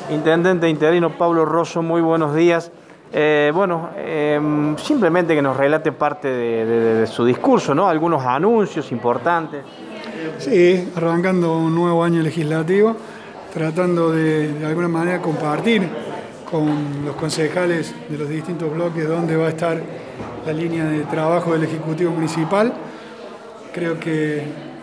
Intendente interino Pablo Rosso, muy buenos días. Simplemente que nos relate parte de su discurso, ¿no? Algunos anuncios importantes. Sí, arrancando un nuevo año legislativo, tratando de alguna manera compartir con los concejales de los distintos bloques dónde va a estar la línea de trabajo del Ejecutivo Municipal. Creo que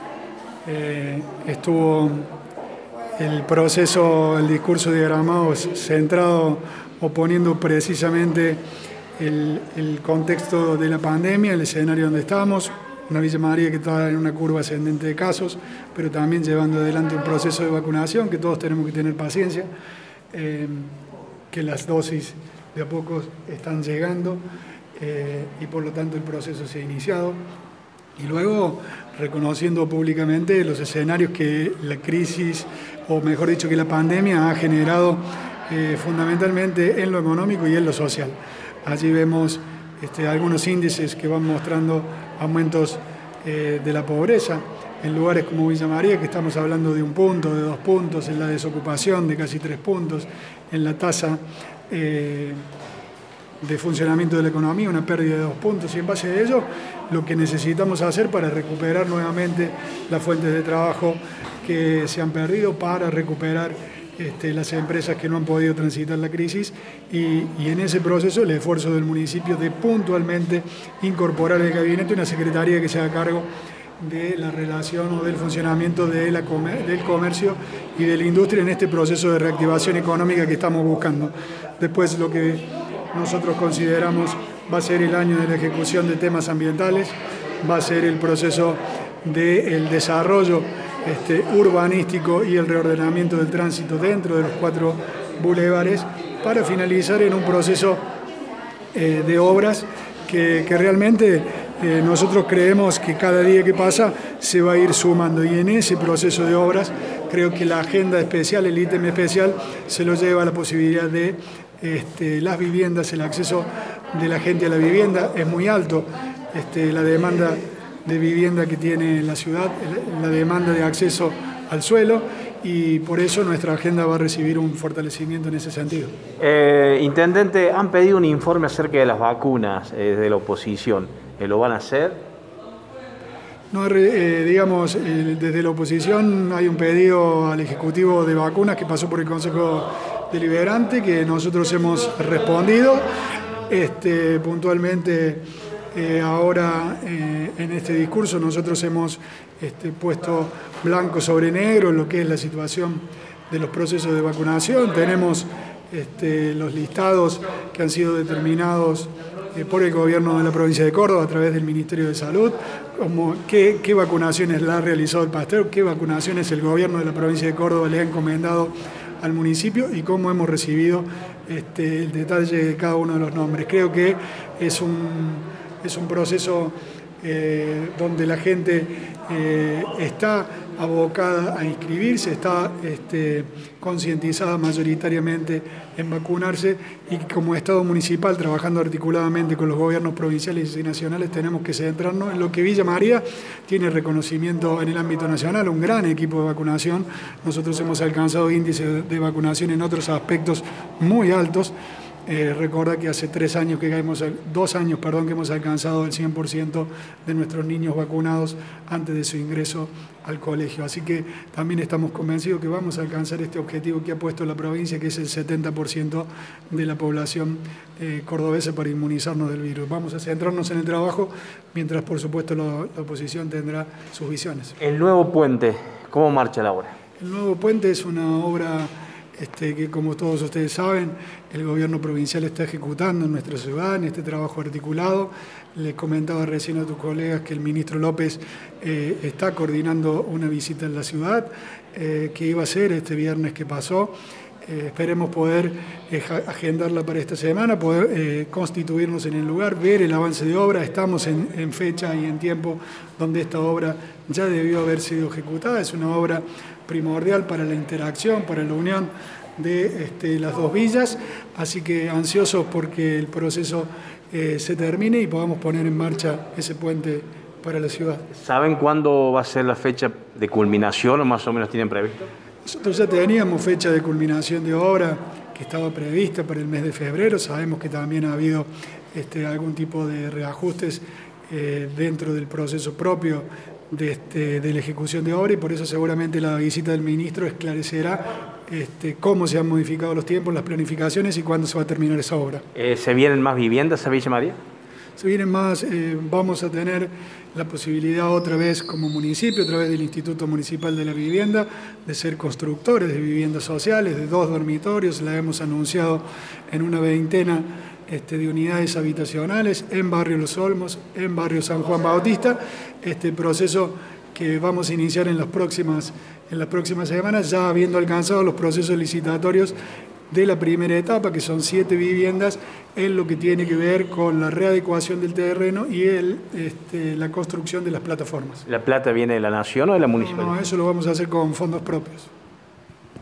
estuvo el proceso, el discurso diagramado centrado o poniendo precisamente el contexto de la pandemia, el escenario donde estamos, una Villa María que está en una curva ascendente de casos, pero también llevando adelante un proceso de vacunación, que todos tenemos que tener paciencia, que las dosis de a poco están llegando y por lo tanto el proceso se ha iniciado. Y luego reconociendo públicamente los escenarios que la crisis, o mejor dicho, que la pandemia ha generado fundamentalmente en lo económico y en lo social. Allí vemos algunos índices que van mostrando aumentos de la pobreza en lugares como Villa María, que estamos hablando de 1 punto, de 2 puntos, en la desocupación de casi 3 puntos, en la tasa de funcionamiento de la economía, una pérdida de 2 puntos, y en base a ello lo que necesitamos hacer para recuperar nuevamente las fuentes de trabajo que se han perdido, para recuperar las empresas que no han podido transitar la crisis y en ese proceso el esfuerzo del municipio de puntualmente incorporar al gabinete una secretaría que se haga cargo de la relación o del funcionamiento del comercio y de la industria en este proceso de reactivación económica que estamos buscando. Después lo que nosotros consideramos va a ser el año de la ejecución de temas ambientales, va a ser el proceso del desarrollo urbanístico y el reordenamiento del tránsito dentro de los 4 bulevares para finalizar en un proceso de obras que realmente nosotros creemos que cada día que pasa se va a ir sumando, y en ese proceso de obras creo que la agenda especial, el ítem especial, se lo lleva a la posibilidad de las viviendas, el acceso de la gente a la vivienda es muy alto, la demanda de vivienda que tiene la ciudad, la demanda de acceso al suelo, y por eso nuestra agenda va a recibir un fortalecimiento en ese sentido. Intendente, han pedido un informe acerca de las vacunas de la oposición. ¿Lo van a hacer? No, desde la oposición hay un pedido al Ejecutivo de vacunas que pasó por el Consejo Deliberante, que nosotros hemos respondido puntualmente. Ahora en este discurso nosotros hemos puesto blanco sobre negro en lo que es la situación de los procesos de vacunación. Tenemos los listados que han sido determinados por el gobierno de la provincia de Córdoba a través del Ministerio de Salud, como qué vacunaciones la ha realizado el Pasteur, qué vacunaciones el gobierno de la provincia de Córdoba le ha encomendado al municipio y cómo hemos recibido el detalle de cada uno de los nombres. Creo que es un proceso donde la gente está abocada a inscribirse, está concientizada mayoritariamente en vacunarse, y como Estado municipal, trabajando articuladamente con los gobiernos provinciales y nacionales, tenemos que centrarnos en lo que Villa María tiene reconocimiento en el ámbito nacional, un gran equipo de vacunación. Nosotros hemos alcanzado índices de vacunación en otros aspectos muy altos. Recuerda que hace 2 años que hemos alcanzado el 100% de nuestros niños vacunados antes de su ingreso al colegio. Así que también estamos convencidos que vamos a alcanzar este objetivo que ha puesto la provincia, que es el 70% de la población cordobesa para inmunizarnos del virus. Vamos a centrarnos en el trabajo, mientras por supuesto la oposición tendrá sus visiones. El nuevo puente, ¿cómo marcha la obra? El nuevo puente es una obra que, como todos ustedes saben, el gobierno provincial está ejecutando en nuestra ciudad, en este trabajo articulado. Les comentaba recién a tus colegas que el ministro López está coordinando una visita en la ciudad, que iba a ser este viernes que pasó. Esperemos poder agendarla para esta semana, poder constituirnos en el lugar, ver el avance de obra. Estamos en fecha y en tiempo donde esta obra ya debió haber sido ejecutada. Es una obra primordial para la interacción, para la unión de las 2 villas, así que ansiosos porque el proceso se termine y podamos poner en marcha ese puente para la ciudad. ¿Saben cuándo va a ser la fecha de culminación o más o menos tienen previsto? Nosotros ya teníamos fecha de culminación de obra que estaba prevista para el mes de febrero. Sabemos que también ha habido algún tipo de reajustes dentro del proceso propio de la ejecución de obra, y por eso seguramente la visita del ministro esclarecerá cómo se han modificado los tiempos, las planificaciones y cuándo se va a terminar esa obra. ¿Se vienen más viviendas a Villa María? Se vienen más, vamos a tener la posibilidad otra vez como municipio, a través del Instituto Municipal de la Vivienda, de ser constructores de viviendas sociales, de 2 dormitorios. La hemos anunciado en una veintena de unidades habitacionales en Barrio Los Olmos, en Barrio San Juan Bautista. Este proceso que vamos a iniciar en las próximas semanas, ya habiendo alcanzado los procesos licitatorios de la primera etapa, que son 7 viviendas, en lo que tiene que ver con la readecuación del terreno y la construcción de las plataformas. ¿La plata viene de la Nación o de la Municipalidad? No, eso lo vamos a hacer con fondos propios.